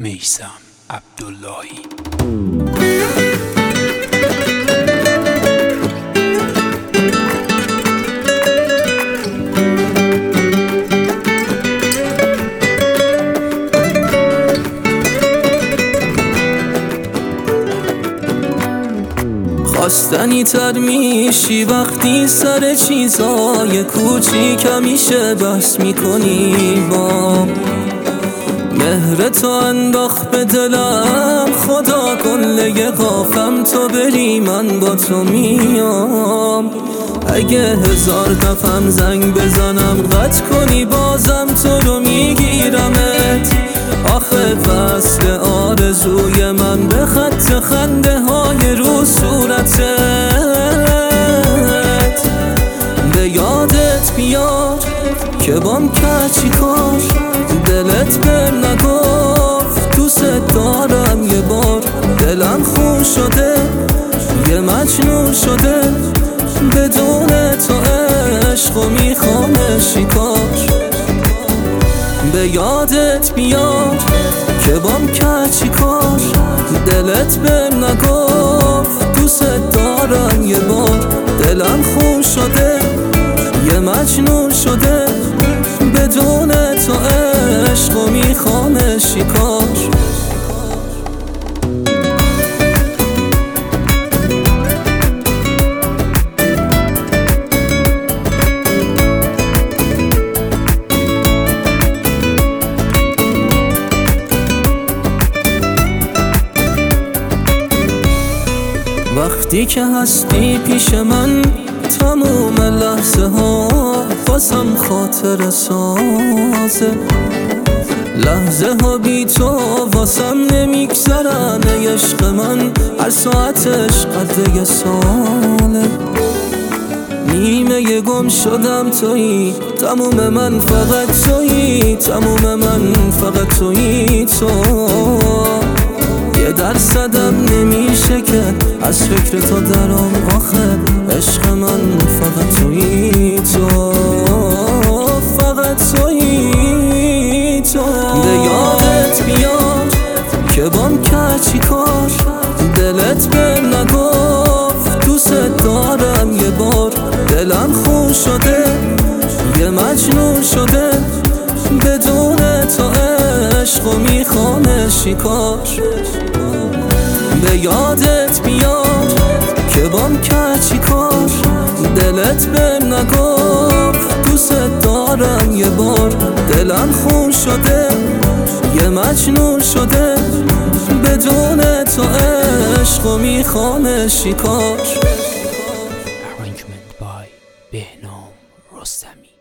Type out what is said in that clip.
میثم عبداللهی. خواستنی تر میشی وقتی سر چیزای کوچیک همیشه بحث میکنی با مهر تو انداخت به دلم، خدا کله قافم تو بری من با تو میام. اگه 1000 دفعه زنگ بزنم قطع کنی بازم تو رو میگیرمت. آخه فصل آرزوی من به خط خنده های رو صورتت. به یادت بیاد که بام کرد چی کار، دلت بهم نگفت دوست دارم. یه بار دلم خون شده، یه مجنون شده، بدون تو عشق و میخوام شکار. به یادت بیاد که بام کرد چی کار، دلت بهم نگفت دوست دارم. یه بار دلم خون شده، یه مجنون شده، بدون تو عشق و میخوام شکار. وقتی که هستی پیش من تموم لحظه ها بازم خاطر سازه. لحظه ها بی تو واسم نمیگذرن ای عشق من، هر ساعتش قد یه ساله. نیمه گم شدم تویی، تموم من فقط تویی، تموم من فقط تویی. تو 1% نمیشه که از فکر تو درام. آخه عشق من فقط تویی، تو فقط تویی. تو به یادت بیاد که بام کرد چی کار، دلت بهم نگفت دوست دارم. یه بار دلم خون شده، یه مجنون شده، بدون تو عشق و میخوام شکار. به یادت بیاد که بام کرد چی کار، دلت بهم نگفت دوست دارم. یه بار دلم خون شده، یه مجنون شده، بدون تو عشق و میخوام شکار. Arrangement by بهنام رستمی.